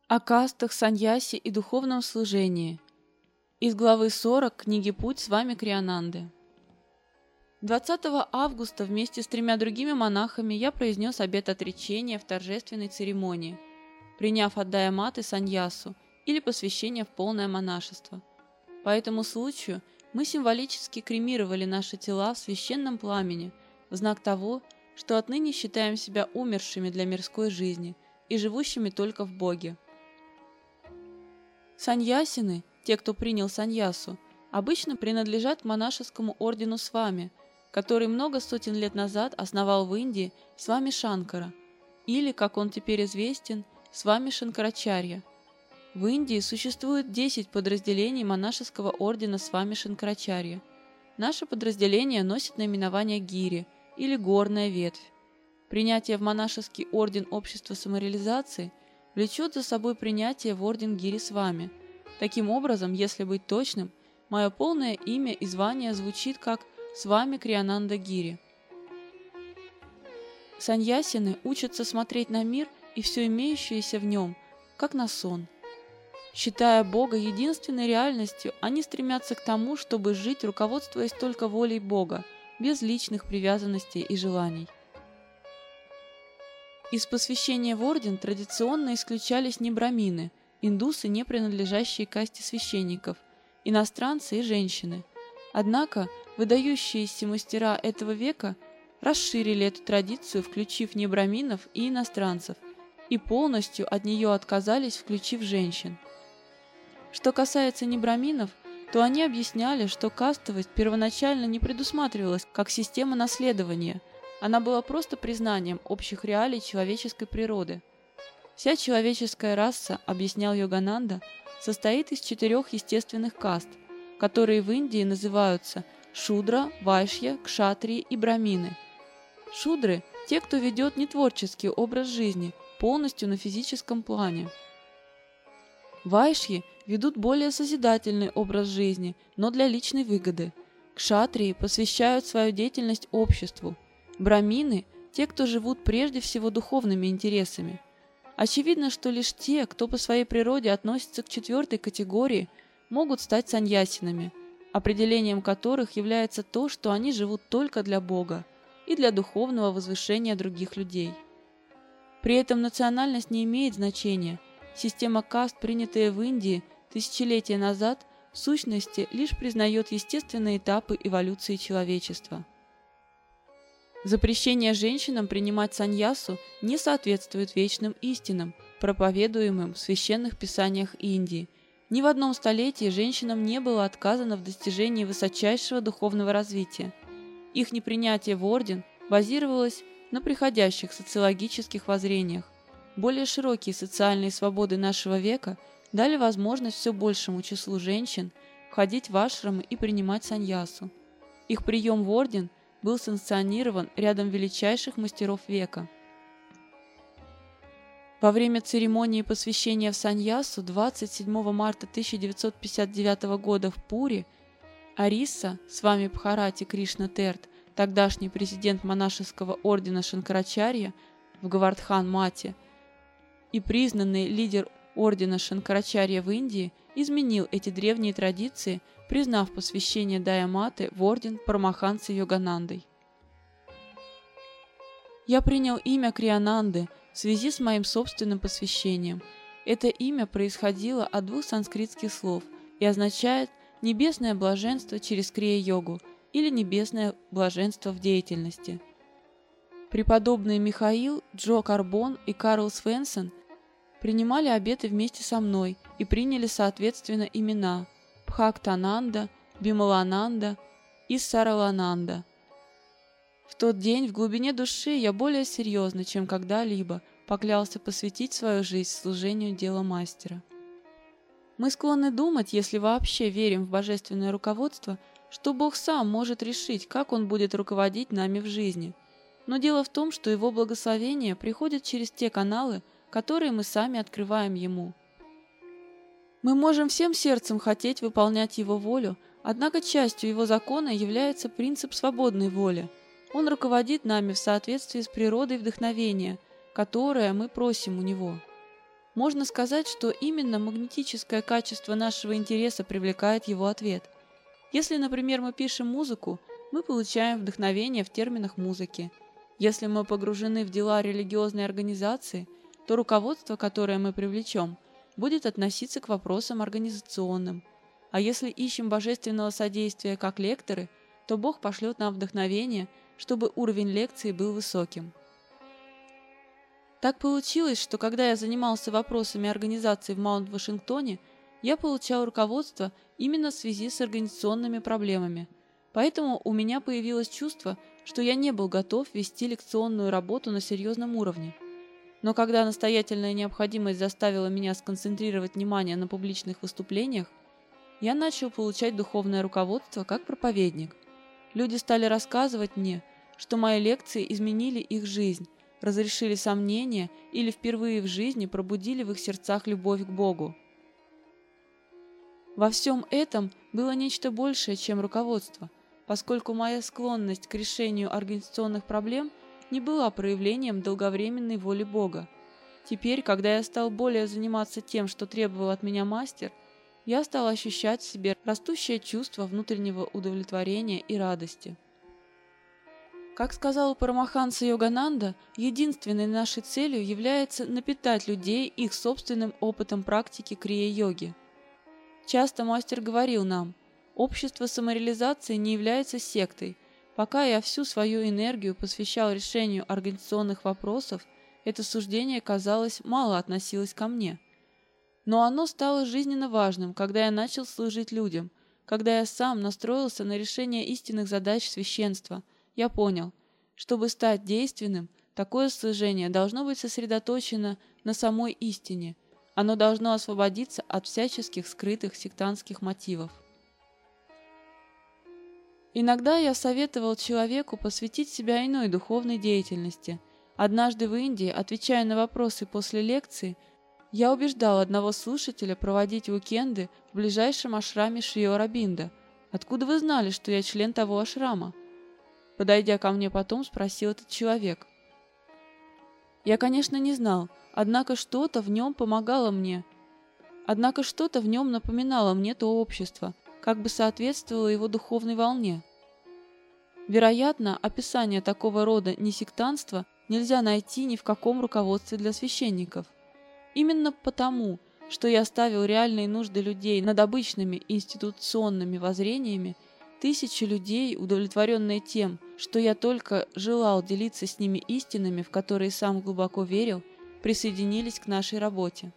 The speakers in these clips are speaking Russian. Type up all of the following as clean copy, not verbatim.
О кастах, саньяси и духовном служении. Из главы 40 книги «Путь» с вами Криананды. 20 августа вместе с 3 другими монахами я произнес обет отречения в торжественной церемонии, приняв от Дайаматы саньясу или посвящение в полное монашество. По этому случаю мы символически кремировали наши тела в священном пламени в знак того, что отныне считаем себя умершими для мирской жизни и живущими только в Боге. Саньясины, те, кто принял саньясу, обычно принадлежат к монашескому ордену Свами, который много сотен лет назад основал в Индии Свами Шанкара, или, как он теперь известен, Свами Шанкарачарья. В Индии существует 10 подразделений монашеского ордена Свами Шанкарачарья. Наше подразделение носит наименование Гири, или горная ветвь. Принятие в монашеский орден общества самореализации влечет за собой принятие в орден Гири Свами. Таким образом, если быть точным, мое полное имя и звание звучит как Свами Криананда Гири. Саньясины учатся смотреть на мир и все имеющееся в нем, как на сон. Считая Бога единственной реальностью, они стремятся к тому, чтобы жить, руководствуясь только волей Бога, без личных привязанностей и желаний. Из посвящения в орден традиционно исключались небрамины, индусы, не принадлежащие к касте священников, иностранцы и женщины. Однако выдающиеся мастера этого века расширили эту традицию, включив небраминов и иностранцев, и полностью от нее отказались, включив женщин. Что касается небраминов, то они объясняли, что кастовость первоначально не предусматривалась как система наследования. Она была просто признанием общих реалий человеческой природы. Вся человеческая раса, объяснял Йогананда, состоит из 4 естественных каст, которые в Индии называются шудра, вайшья, кшатрии и брамины. Шудры – те, кто ведет нетворческий образ жизни, полностью на физическом плане. Вайшьи ведут более созидательный образ жизни, но для личной выгоды. Кшатрии посвящают свою деятельность обществу. Брамины – те, кто живут прежде всего духовными интересами. Очевидно, что лишь те, кто по своей природе относится к 4 категории, могут стать саньясинами, определением которых является то, что они живут только для Бога и для духовного возвышения других людей. При этом национальность не имеет значения. Система каст, принятая в Индии тысячелетия назад, в сущности лишь признает естественные этапы эволюции человечества. Запрещение женщинам принимать саньясу не соответствует вечным истинам, проповедуемым в священных писаниях Индии. Ни в одном столетии женщинам не было отказано в достижении высочайшего духовного развития. Их непринятие в орден базировалось на приходящих социологических воззрениях. Более широкие социальные свободы нашего века дали возможность все большему числу женщин входить в ашрамы и принимать саньясу. Их прием в орден был санкционирован рядом величайших мастеров века. Во время посвящения в саньясу 27 марта 1959 года в Пури Ариса, Свами Бхарати Кришна Терт, тогдашний президент монашеского ордена Шанкарачарья в Гавардхан-Мате и признанный лидер ордена Шанкарачарья в Индии, изменил эти древние традиции, признав посвящение Дайаматы в орден Парамахансы Йоганандой. Я принял имя Криананды в связи с моим собственным посвящением. Это имя происходило от 2 санскритских слов и означает «небесное блаженство через крия-йогу» или «небесное блаженство в деятельности». Преподобные Михаил, Джо Карбон и Карл Свенсон принимали обеты вместе со мной и приняли соответственно имена Бхактананда, Бималананда и Саралананда. В тот день в глубине души я более серьезно, чем когда-либо, поклялся посвятить свою жизнь служению дела мастера. Мы склонны думать, если вообще верим в божественное руководство, что Бог сам может решить, как Он будет руководить нами в жизни. Но дело в том, что Его благословение приходит через те каналы, которые мы сами открываем Ему. Мы можем всем сердцем хотеть выполнять Его волю, однако частью Его закона является принцип свободной воли. Он руководит нами в соответствии с природой вдохновения, которое мы просим у Него. Можно сказать, что именно магнетическое качество нашего интереса привлекает его ответ. Если, например, мы пишем музыку, мы получаем вдохновение в терминах музыки. Если мы погружены в дела религиозной организации, то руководство, которое мы привлечем, будет относиться к вопросам организационным. А если ищем божественного содействия как лекторы, то Бог пошлет нам вдохновение, чтобы уровень лекции был высоким. Так получилось, что когда я занимался вопросами организации в Маунт-Вашингтоне, я получал руководство именно в связи с организационными проблемами. Поэтому у меня появилось чувство, что я не был готов вести лекционную работу на серьезном уровне. Но когда настоятельная необходимость заставила меня сконцентрировать внимание на публичных выступлениях, я начал получать духовное руководство как проповедник. Люди стали рассказывать мне, что мои лекции изменили их жизнь, разрешили сомнения или впервые в жизни пробудили в их сердцах любовь к Богу. Во всем этом было нечто большее, чем руководство, поскольку моя склонность к решению организационных проблем не была проявлением долговременной воли Бога. Теперь, когда я стал более заниматься тем, что требовал от меня мастер, я стал ощущать в себе растущее чувство внутреннего удовлетворения и радости. Как сказал Парамаханса Йогананда, единственной нашей целью является напитать людей их собственным опытом практики крия-йоги. Часто мастер говорил нам: общество самореализации не является сектой. Пока я всю свою энергию посвящал решению организационных вопросов, это суждение, казалось, мало относилось ко мне. Но оно стало жизненно важным, когда я начал служить людям, когда я сам настроился на решение истинных задач священства. Я понял, чтобы стать действенным, такое служение должно быть сосредоточено на самой истине. Оно должно освободиться от всяческих скрытых сектантских мотивов. Иногда я советовал человеку посвятить себя иной духовной деятельности. Однажды в Индии, отвечая на вопросы после лекции, я убеждал одного слушателя проводить уикенды в ближайшем ашраме Шри Аурабиндо. «Откуда вы знали, что я член того ашрама?» Подойдя ко мне потом, спросил этот человек. Я, конечно, не знал, однако что-то в нем помогало мне. Однако что-то в нем напоминало мне то общество, как бы соответствовало его духовной волне. Вероятно, описание такого рода несектантства нельзя найти ни в каком руководстве для священников. Именно потому, что я ставил реальные нужды людей над обычными институционными воззрениями, тысячи людей, удовлетворенные тем, что я только желал делиться с ними истинами, в которые сам глубоко верил, присоединились к нашей работе.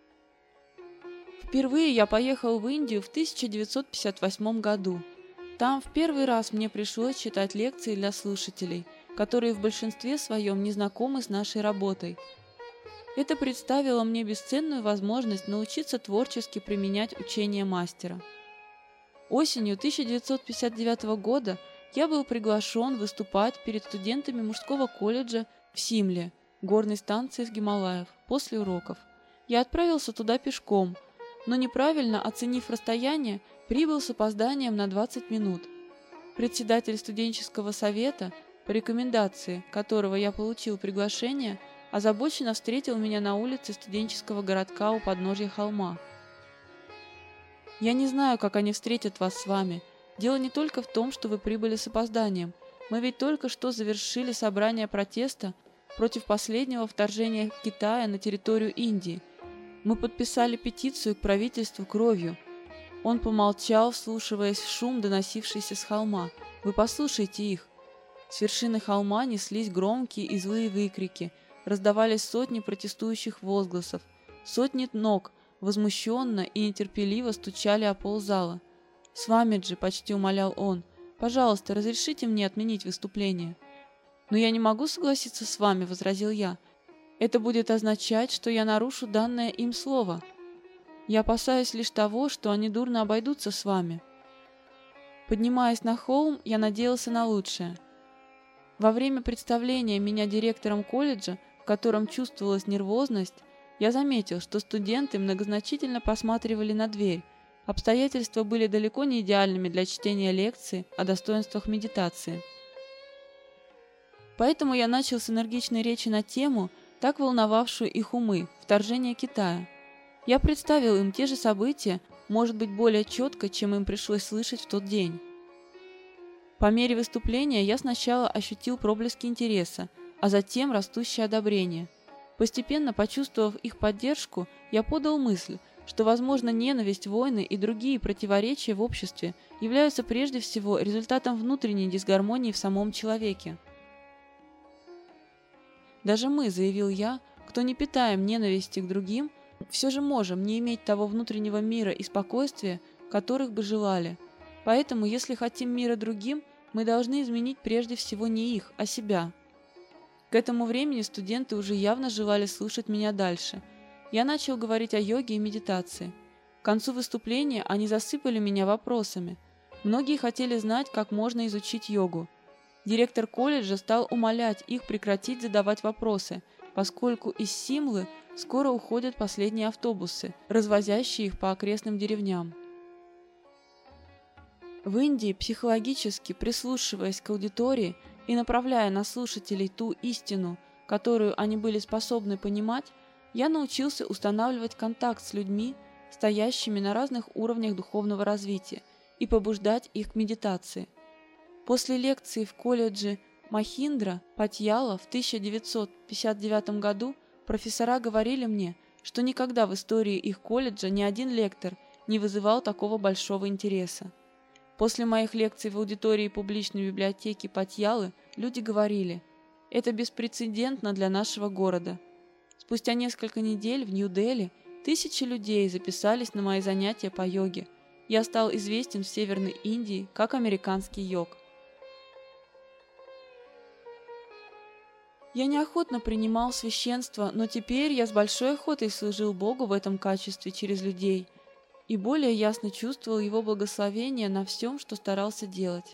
Впервые я поехал в Индию в 1958 году. Там в первый раз мне пришлось читать лекции для слушателей, которые в большинстве своем не знакомы с нашей работой. Это представило мне бесценную возможность научиться творчески применять учение мастера. Осенью 1959 года я был приглашен выступать перед студентами мужского колледжа в Симле, горной станции с Гималаев, после уроков. Я отправился туда пешком, но неправильно оценив расстояние, прибыл с опозданием на 20 минут. Председатель студенческого совета, по рекомендации которого я получил приглашение, озабоченно встретил меня на улице студенческого городка у подножья холма. «Я не знаю, как они встретят вас с вами. Дело не только в том, что вы прибыли с опозданием. Мы ведь только что завершили собрание протеста против последнего вторжения Китая на территорию Индии. Мы подписали петицию к правительству кровью». Он помолчал, вслушиваясь в шум, доносившийся с холма. «Вы послушайте их». С вершины холма неслись громкие и злые выкрики, раздавались сотни протестующих возгласов, сотни ног возмущенно и нетерпеливо стучали о пол зала. «Свамиджи», — почти умолял он, — «пожалуйста, разрешите мне отменить выступление». «Но я не могу согласиться с вами», — возразил я. «Это будет означать, что я нарушу данное им слово. Я опасаюсь лишь того, что они дурно обойдутся с вами». Поднимаясь на холм, я надеялся на лучшее. Во время представления меня директором колледжа, в котором чувствовалась нервозность, я заметил, что студенты многозначительно посматривали на дверь. Обстоятельства были далеко не идеальными для чтения лекции о достоинствах медитации. Поэтому я начал с энергичной речи на тему, так волновавшую их умы, вторжение Китая. Я представил им те же события, может быть, более четко, чем им пришлось слышать в тот день. По мере выступления я сначала ощутил проблески интереса, а затем растущее одобрение. Постепенно, почувствовав их поддержку, я подал мысль, что, возможно, ненависть, войны и другие противоречия в обществе являются прежде всего результатом внутренней дисгармонии в самом человеке. Даже мы, заявил я, кто не питаем ненависти к другим, все же можем не иметь того внутреннего мира и спокойствия, которых бы желали. Поэтому, если хотим мира другим, мы должны изменить прежде всего не их, а себя. К этому времени студенты уже явно желали слушать меня дальше. Я начал говорить о йоге и медитации. К концу выступления они засыпали меня вопросами. Многие хотели знать, как можно изучить йогу. Директор колледжа стал умолять их прекратить задавать вопросы, поскольку из Симлы скоро уходят последние автобусы, развозящие их по окрестным деревням. В Индии, психологически прислушиваясь к аудитории и направляя на слушателей ту истину, которую они были способны понимать, я научился устанавливать контакт с людьми, стоящими на разных уровнях духовного развития, и побуждать их к медитации. После лекции в колледже Махиндра, Патьяла в 1959 году профессора говорили мне, что никогда в истории их колледжа ни один лектор не вызывал такого большого интереса. После моих лекций в аудитории публичной библиотеки Патьялы люди говорили: «Это беспрецедентно для нашего города». Спустя несколько недель в Нью-Дели тысячи людей записались на мои занятия по йоге. Я стал известен в Северной Индии как американский йог. Я неохотно принимал священство, но теперь я с большой охотой служил Богу в этом качестве через людей и более ясно чувствовал Его благословение на всем, что старался делать.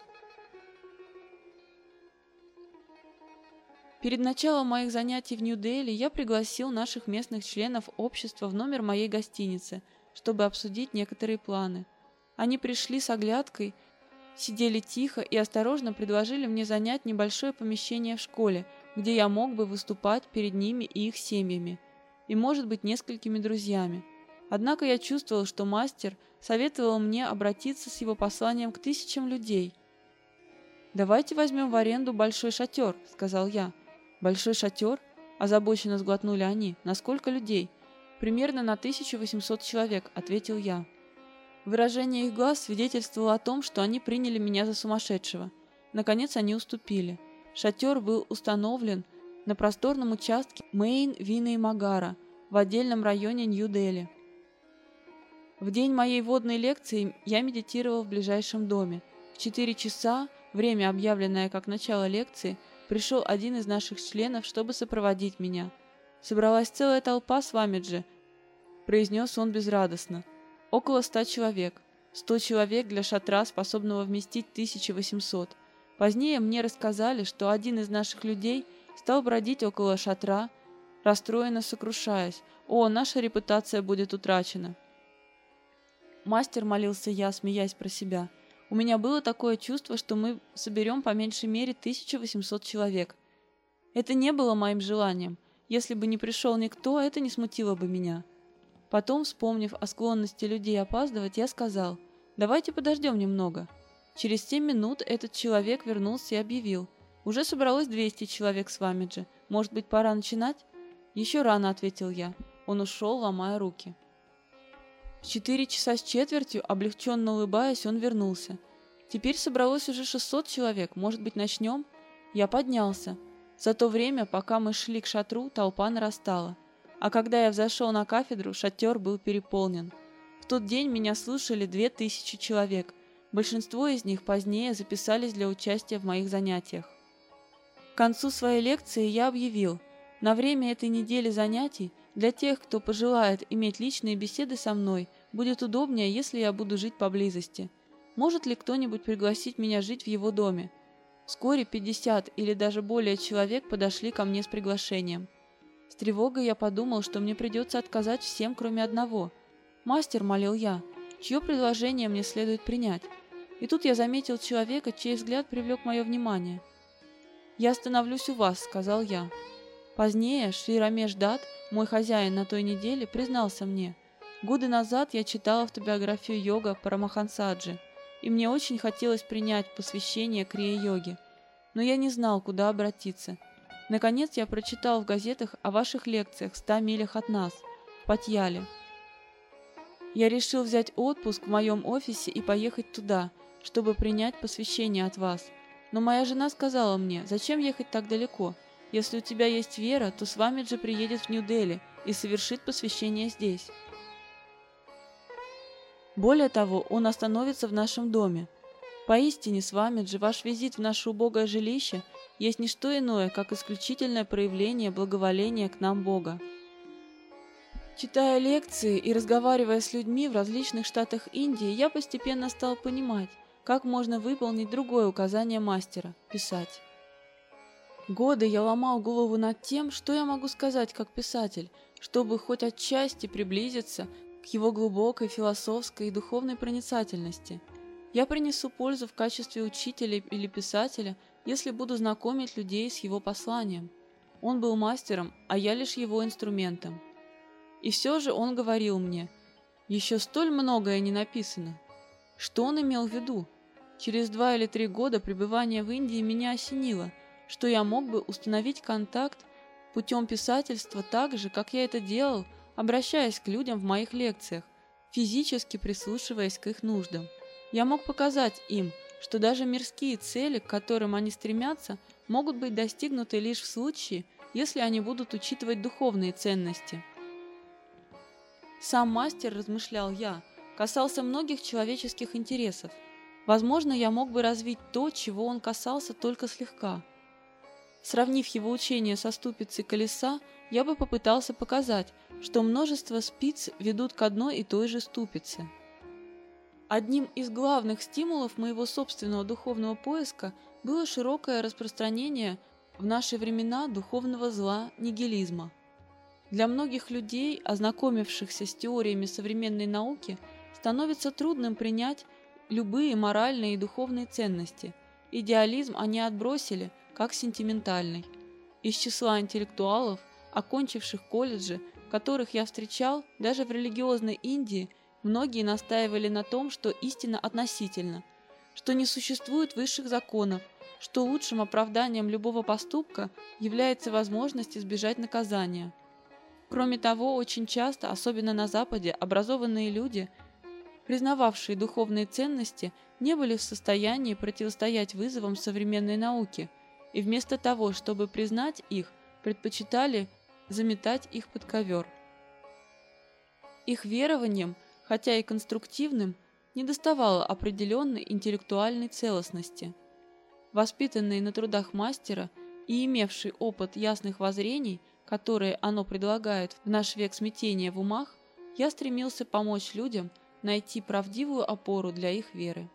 Перед началом моих занятий в Нью-Дели я пригласил наших местных членов общества в номер моей гостиницы, чтобы обсудить некоторые планы. Они пришли с оглядкой, сидели тихо и осторожно предложили мне занять небольшое помещение в школе, где я мог бы выступать перед ними и их семьями, и, может быть, несколькими друзьями. Однако я чувствовал, что мастер советовал мне обратиться с его посланием к тысячам людей. «Давайте возьмем в аренду большой шатер», — сказал я. «Большой шатер?» — озабоченно сглотнули они. «На сколько людей?» «Примерно на 1800 человек», — ответил я. Выражение их глаз свидетельствовало о том, что они приняли меня за сумасшедшего. Наконец они уступили. Шатер был установлен на просторном участке Мейн-Виней-Магара в отдельном районе Нью-Дели. В день моей вводной лекции я медитировал в ближайшем доме. В 4 часа, время, объявленное как начало лекции, пришел один из наших членов, чтобы сопроводить меня. «Собралась целая толпа Свамиджи», — произнес он безрадостно. «Около 100 человек. 100 человек для шатра, способного вместить 1800. Позднее мне рассказали, что один из наших людей стал бродить около шатра, расстроенно сокрушаясь: «О, наша репутация будет утрачена». «Мастер», — молился я, смеясь про себя, — «у меня было такое чувство, что мы соберем по меньшей мере 1800 человек. Это не было моим желанием. Если бы не пришел никто, это не смутило бы меня». Потом, вспомнив о склонности людей опаздывать, я сказал: «Давайте подождем немного». Через 7 минут этот человек вернулся и объявил: «Уже собралось 200 человек с Свамиджи. Может быть, пора начинать?» «Еще рано», — ответил я. Он ушел, ломая руки. В 4 часа с четвертью, облегченно улыбаясь, он вернулся. «Теперь собралось уже 600 человек. Может быть, начнем?» Я поднялся. За то время, пока мы шли к шатру, толпа нарастала. А когда я взошел на кафедру, шатер был переполнен. В тот день меня слушали 2000 человек. Большинство из них позднее записались для участия в моих занятиях. К концу своей лекции я объявил: на время этой недели занятий для тех, кто пожелает иметь личные беседы со мной, будет удобнее, если я буду жить поблизости. Может ли кто-нибудь пригласить меня жить в его доме? Вскоре 50 или даже более человек подошли ко мне с приглашением. С тревогой я подумал, что мне придется отказать всем, кроме одного. «Мастер», — молил я, — «чье предложение мне следует принять?» И тут я заметил человека, чей взгляд привлек мое внимание. «Я остановлюсь у вас», — сказал я. Позднее Шри Рамеш Дат, мой хозяин на той неделе, признался мне: «Годы назад я читал автобиографию йога Парамахансаджи, и мне очень хотелось принять посвящение крия-йоге, но я не знал, куда обратиться. Наконец я прочитал в газетах о ваших лекциях в 100 милях от нас, в Патьяле. Я решил взять отпуск в моем офисе и поехать туда, чтобы принять посвящение от вас. Но моя жена сказала мне: зачем ехать так далеко? Если у тебя есть вера, то Свамиджи приедет в Нью-Дели и совершит посвящение здесь. Более того, он остановится в нашем доме. Поистине, Свамиджи, ваш визит в наше убогое жилище есть не что иное, как исключительное проявление благоволения к нам Бога». Читая лекции и разговаривая с людьми в различных штатах Индии, я постепенно стал понимать, как можно выполнить другое указание мастера – писать. Годы я ломал голову над тем, что я могу сказать как писатель, чтобы хоть отчасти приблизиться к его глубокой философской и духовной проницательности. Я принесу пользу в качестве учителя или писателя, если буду знакомить людей с его посланием. Он был мастером, а я лишь его инструментом. И все же он говорил мне: еще столь многое не написано. Что он имел в виду? Через 2 или 3 года пребывания в Индии меня осенило, что я мог бы установить контакт путем писательства так же, как я это делал, обращаясь к людям в моих лекциях, физически прислушиваясь к их нуждам. Я мог показать им, что даже мирские цели, к которым они стремятся, могут быть достигнуты лишь в случае, если они будут учитывать духовные ценности. Сам мастер, размышлял я, касался многих человеческих интересов. Возможно, я мог бы развить то, чего он касался только слегка. Сравнив его учение со ступицей колеса, я бы попытался показать, что множество спиц ведут к одной и той же ступице. Одним из главных стимулов моего собственного духовного поиска было широкое распространение в наши времена духовного зла нигилизма. Для многих людей, ознакомившихся с теориями современной науки, становится трудным принять любые моральные и духовные ценности. Идеализм они отбросили как сентиментальный. Из числа интеллектуалов, окончивших колледжи, которых я встречал даже в религиозной Индии, многие настаивали на том, что истина относительна, что не существует высших законов, что лучшим оправданием любого поступка является возможность избежать наказания. Кроме того, очень часто, особенно на Западе, образованные люди, признававшие духовные ценности, не были в состоянии противостоять вызовам современной науки, и вместо того, чтобы признать их, предпочитали заметать их под ковер. Их верованиям, хотя и конструктивным, недоставало определенной интеллектуальной целостности. Воспитанный на трудах мастера и имевший опыт ясных воззрений, которые оно предлагает в наш век смятения в умах, я стремился помочь людям найти правдивую опору для их веры.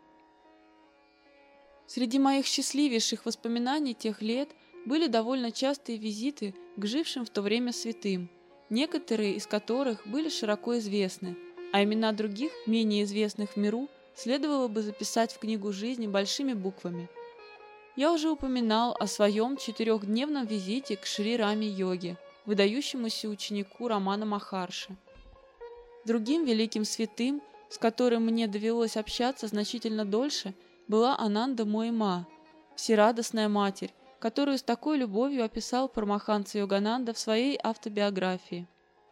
Среди моих счастливейших воспоминаний тех лет были довольно частые визиты к жившим в то время святым, некоторые из которых были широко известны, а имена других, менее известных в миру, следовало бы записать в книгу жизни большими буквами. Я уже упоминал о своем 4-дневном визите к Шри Раме Йоге, выдающемуся ученику Рамана Махарши. Другим великим святым, с которым мне довелось общаться значительно дольше, была Ананда Мои Ма, всерадостная матерь, которую с такой любовью описал Парамаханса Йогананда в своей автобиографии.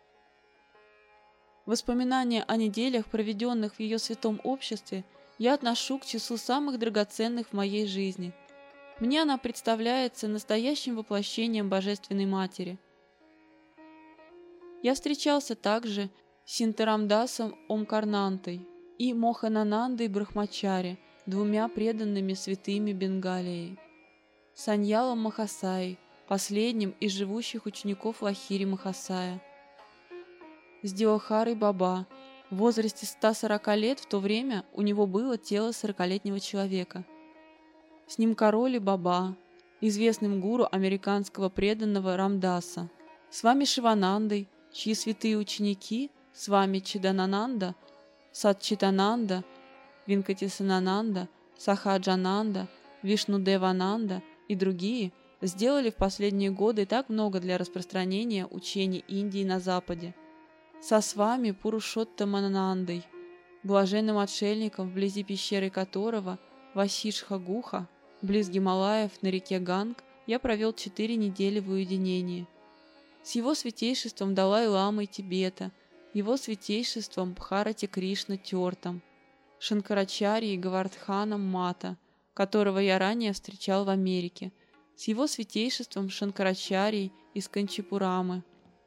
Воспоминания о неделях, проведенных в ее святом обществе, я отношу к числу самых драгоценных в моей жизни. Мне она представляется настоящим воплощением Божественной Матери. Я встречался также с Синтарамдасом Омкарнантой и Мохананандой Брахмачари, 2 преданными святыми Бенгалии, Саньялом Махасаей, последним из живущих учеников Лахири Махасая, с Диохарой Баба. В возрасте 140 лет в то время у него было тело 40-летнего человека. С Нимкароли Баба, известным гуру американского преданного Рамдаса, с вами Шиванандой, чьи святые ученики, с вами Чиданананда, Сатчитананда, Винкатисанананда, Сахаджананда, Вишнудевананда и другие сделали в последние годы так много для распространения учений Индии на Западе. Со свами Пурушоттаманандой, блаженным отшельником, вблизи пещеры которого Васишха-Гуха, близ Гималаев на реке Ганг, я провел 4 недели в уединении. С его святейшеством Далай-ламой Тибета, его святейшеством Бхарати Кришна Тертом, Шанкарачарьей Гавардханом Мата, которого я ранее встречал в Америке, с его святейшеством Шанкарачарьей из Канчипурамы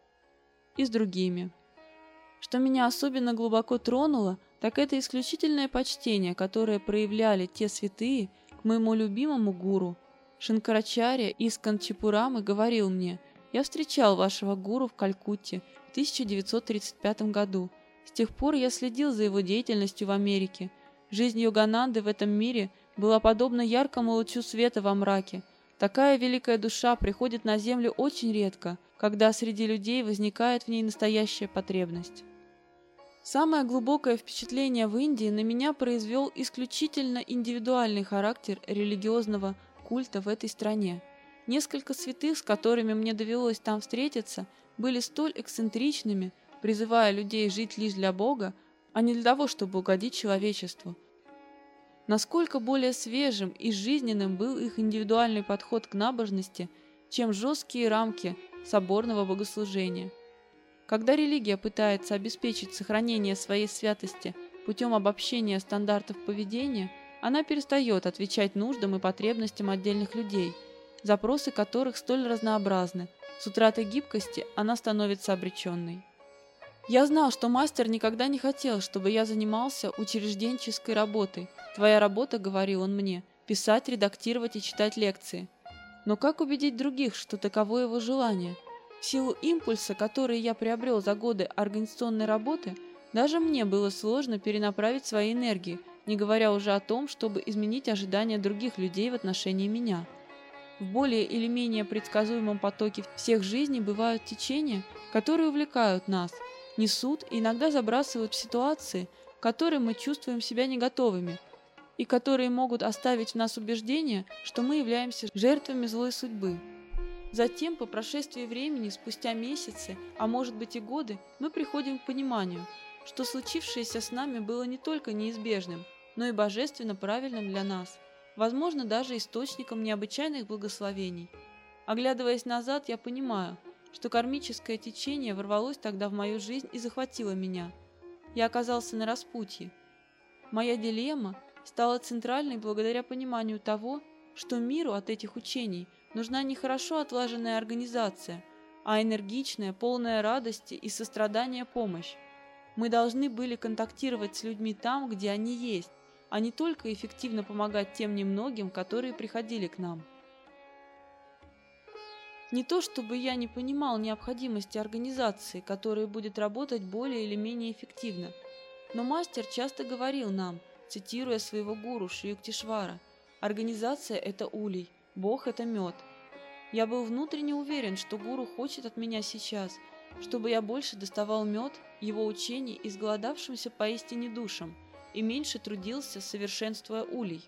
и с другими. Что меня особенно глубоко тронуло, так это исключительное почтение, которое проявляли те святые к моему любимому гуру. Шанкарачарья из Канчипурамы говорил мне: «Я встречал вашего гуру в Калькутте в 1935 году. С тех пор я следил за его деятельностью в Америке. Жизнь Йогананды в этом мире была подобна яркому лучу света во мраке. Такая великая душа приходит на землю очень редко, когда среди людей возникает в ней настоящая потребность». Самое глубокое впечатление в Индии на меня произвел исключительно индивидуальный характер религиозного культа в этой стране. Несколько святых, с которыми мне довелось там встретиться, были столь эксцентричными, призывая людей жить лишь для Бога, а не для того, чтобы угодить человечеству. Насколько более свежим и жизненным был их индивидуальный подход к набожности, чем жесткие рамки соборного богослужения. Когда религия пытается обеспечить сохранение своей святости путем обобщения стандартов поведения, она перестает отвечать нуждам и потребностям отдельных людей, запросы которых столь разнообразны. С утратой гибкости она становится обреченной. Я знал, что мастер никогда не хотел, чтобы я занимался учрежденческой работой. «Твоя работа, — говорил он мне, — писать, редактировать и читать лекции». Но как убедить других, что таково его желание? В силу импульса, который я приобрел за годы организационной работы, даже мне было сложно перенаправить свои энергии, не говоря уже о том, чтобы изменить ожидания других людей в отношении меня. В более или менее предсказуемом потоке всех жизней бывают течения, которые увлекают нас, несут и иногда забрасывают в ситуации, в которые мы чувствуем себя не готовыми, и которые могут оставить в нас убеждение, что мы являемся жертвами злой судьбы. Затем, по прошествии времени, спустя месяцы, а может быть и годы, мы приходим к пониманию, что случившееся с нами было не только неизбежным, но и божественно правильным для нас, возможно, даже источником необычайных благословений. Оглядываясь назад, я понимаю, что кармическое течение ворвалось тогда в мою жизнь и захватило меня. Я оказался на распутье. Моя дилемма стала центральной благодаря пониманию того, что миру от этих учений нужна не хорошо отлаженная организация, а энергичная, полная радости и сострадания помощь. Мы должны были контактировать с людьми там, где они есть, а не только эффективно помогать тем немногим, которые приходили к нам. Не то чтобы я не понимал необходимости организации, которая будет работать более или менее эффективно, но мастер часто говорил нам, цитируя своего гуру Шри Юктишвара: «Организация – это улей, Бог – это мед». Я был внутренне уверен, что гуру хочет от меня сейчас, чтобы я больше доставал мед его учений изголодавшимся поистине душам и меньше трудился, совершенствуя улей.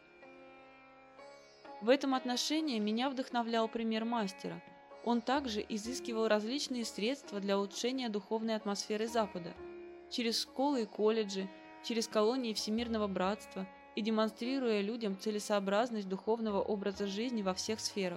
В этом отношении меня вдохновлял пример мастера. Он также изыскивал различные средства для улучшения духовной атмосферы Запада, через школы и колледжи, через колонии Всемирного Братства и демонстрируя людям целесообразность духовного образа жизни во всех сферах.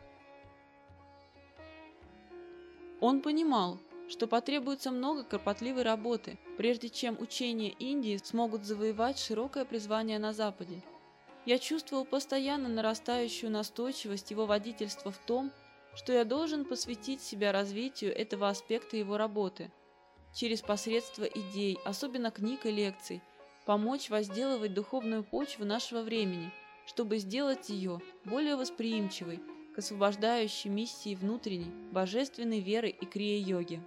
Он понимал, что потребуется много кропотливой работы, прежде чем учения Индии смогут завоевать широкое призвание на Западе. Я чувствовал постоянно нарастающую настойчивость его водительства в том, что я должен посвятить себя развитию этого аспекта его работы, через посредство идей, особенно книг и лекций, помочь возделывать духовную почву нашего времени, чтобы сделать ее более восприимчивой к освобождающей миссии внутренней, божественной веры и крия-йоги.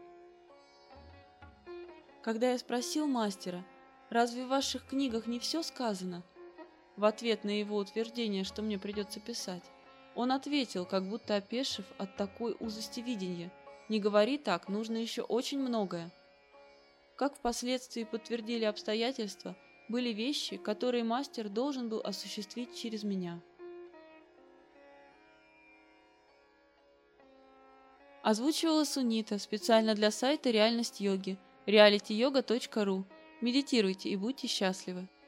Когда я спросил мастера, «Разве в ваших книгах не все сказано?» в ответ на его утверждение, что мне придется писать, он ответил, как будто опешив от такой узости видения: «Не говори так, нужно еще очень многое». Как впоследствии подтвердили обстоятельства, были вещи, которые мастер должен был осуществить через меня. Озвучивала Сунита специально для сайта Реальность йоги, realityyoga.ru. Медитируйте и будьте счастливы.